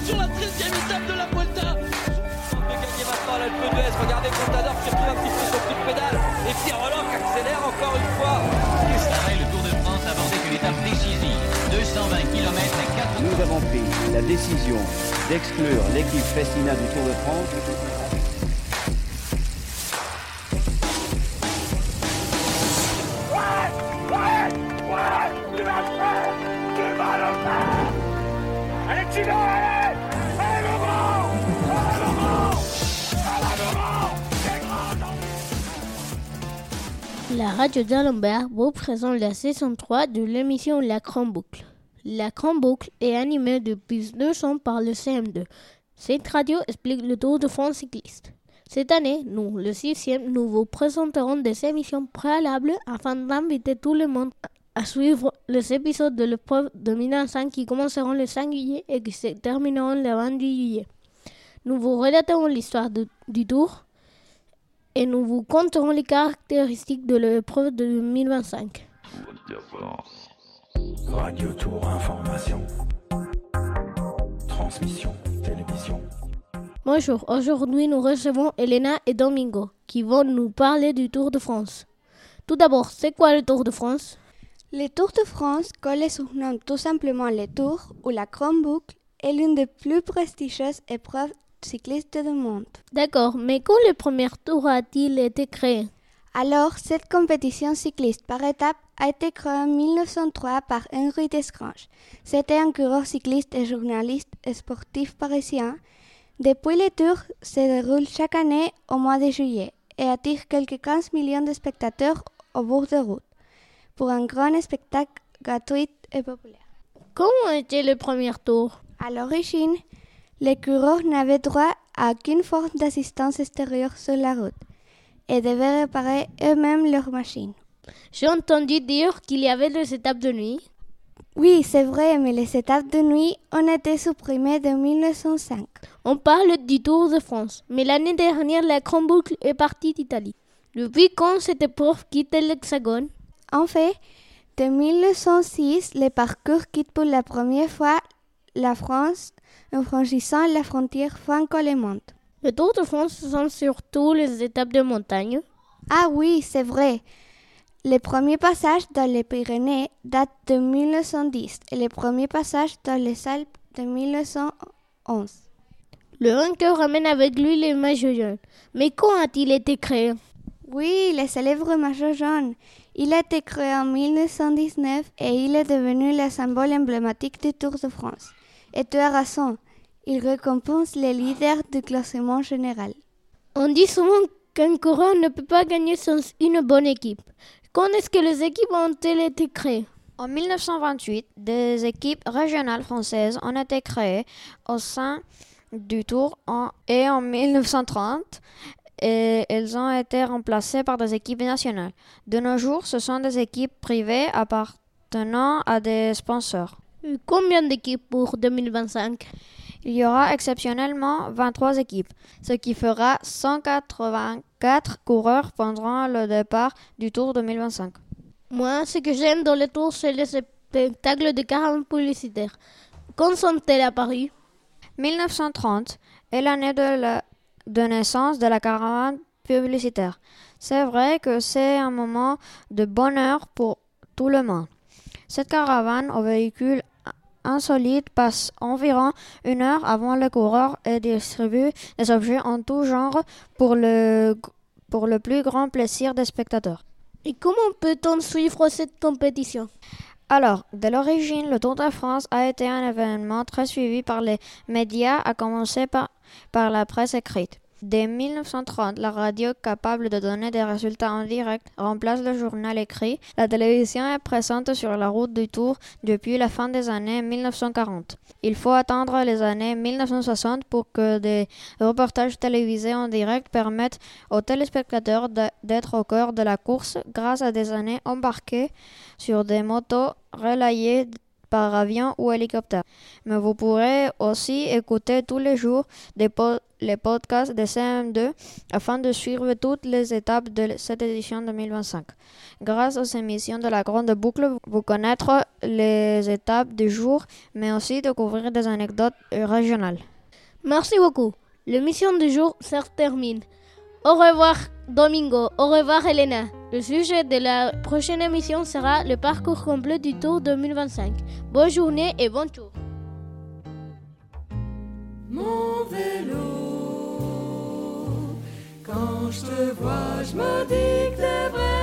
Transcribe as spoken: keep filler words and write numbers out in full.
sur la treizième étape de la Vuelta. De gagner maintenant l'Alpe d'Huez. Regardez Contador qui retrouve un petit peu son coup de pédale. Et Pierre Roland qui accélère encore une fois. Après le Tour de France abordait une étape décisive. deux cent vingt kilomètres et quatre... Nous avons pris la décision d'exclure l'équipe Festina du Tour de France. Allez, Tino, allez! Allez, Laurent! Allez, Laurent! Allez, Laurent! C'est grand! La radio d'Alembert vous présente la saison trois de l'émission La Grande Boucle. La Grande Boucle est animée depuis deux ans par le C M deux. Cette radio explique le Tour de France cycliste. Cette année, nous, le sixième, nous vous présenterons des émissions préalables afin d'inviter tout le monde à suivre les épisodes de l'épreuve deux mille vingt-cinq qui commenceront le cinq juillet et qui se termineront le vingt-huit juillet. Nous vous relaterons l'histoire de, du Tour et nous vous conterons les caractéristiques de l'épreuve de deux mille vingt-cinq. Radio Tour Information. Transmission télévision. Bonjour, aujourd'hui nous recevons Elena et Domingo qui vont nous parler du Tour de France. Tout d'abord, c'est quoi le Tour de France ? Le Tour de France, comme le surnomme tout simplement le Tour ou la Grande Boucle, est l'une des plus prestigieuses épreuves cyclistes du monde. D'accord, mais quand le premier Tour a-t-il été créé ? Alors, cette compétition cycliste par étapes a été créée en mille neuf cent trois par Henri Desgranges. C'était un coureur cycliste et journaliste sportif parisien. Depuis, le Tour se déroule chaque année au mois de juillet et attire quelques quinze millions de spectateurs au bord de route, pour un grand spectacle gratuit et populaire. Comment était le premier Tour ? À l'origine, les coureurs n'avaient droit à aucune forme d'assistance extérieure sur la route et devaient réparer eux-mêmes leurs machines. J'ai entendu dire qu'il y avait des étapes de nuit. Oui, c'est vrai, mais les étapes de nuit ont été supprimées en mille neuf cent cinq. On parle du Tour de France, mais l'année dernière, la Grande Boucle est partie d'Italie. Depuis quand cette épreuve quitte l'Hexagone ? En fait, de mille neuf cent six, le parcours quitte pour la première fois la France en franchissant la frontière franco-allemande. Le Tour de France sont surtout les étapes de montagne. Ah oui, c'est vrai. Le premier passage dans les Pyrénées date de mille neuf cent dix et le premier passage dans les Alpes de mille neuf cent onze. Le vainqueur ramène avec lui les maillots jaunes. Mais quand a-t-il été créé ? Oui, le célèbre maillot jaune. Il a été créé en mille neuf cent dix-neuf et il est devenu le symbole emblématique du Tour de France. Et tu as raison, il récompense les leaders du classement général. On dit souvent qu'un coureur ne peut pas gagner sans une bonne équipe. Quand est-ce que les équipes ont-elles été créées ? En mille neuf cent vingt-huit, des équipes régionales françaises ont été créées au sein du Tour en, et en mille neuf cent trente, et elles ont été remplacées par des équipes nationales. De nos jours, ce sont des équipes privées appartenant à des sponsors. Combien d'équipes pour deux mille vingt-cinq ? Il y aura exceptionnellement vingt-trois équipes, ce qui fera cent quatre-vingt-quatre coureurs pendant le départ du Tour deux mille vingt-cinq. Moi, ce que j'aime dans le Tour, c'est les spectacles de caravanes publicitaires. Quand sont-elles apparues ? mille neuf cent trente est l'année de, la, de naissance de la caravane publicitaire. C'est vrai que c'est un moment de bonheur pour tout le monde. Cette caravane au véhicule insolite passe environ une heure avant le coureur et distribue des objets en tout genre pour le, pour le plus grand plaisir des spectateurs. Et comment peut-on suivre cette compétition ? Alors, dès l'origine, le Tour de France a été un événement très suivi par les médias, à commencer par, par la presse écrite. Dès mille neuf cent trente, la radio, capable de donner des résultats en direct, remplace le journal écrit. La télévision est présente sur la route du Tour depuis la fin des années mille neuf cent quarante. Il faut attendre les années mille neuf cent soixante pour que des reportages télévisés en direct permettent aux téléspectateurs de, d'être au cœur de la course grâce à des années embarquées sur des motos relayées par avion ou hélicoptère. Mais vous pourrez aussi écouter tous les jours des po- les podcasts de C M deux afin de suivre toutes les étapes de cette édition deux mille vingt-cinq. Grâce aux émissions de la Grande Boucle, vous connaîtrez les étapes du jour, mais aussi découvrir des anecdotes régionales. Merci beaucoup. L'émission du jour se termine. Au revoir Domingo, au revoir Elena. Le sujet de la prochaine émission sera le parcours complet du Tour deux mille vingt-cinq. Bonne journée et bon tour. Mon vélo, quand je te vois, je me dis que t'es vrai.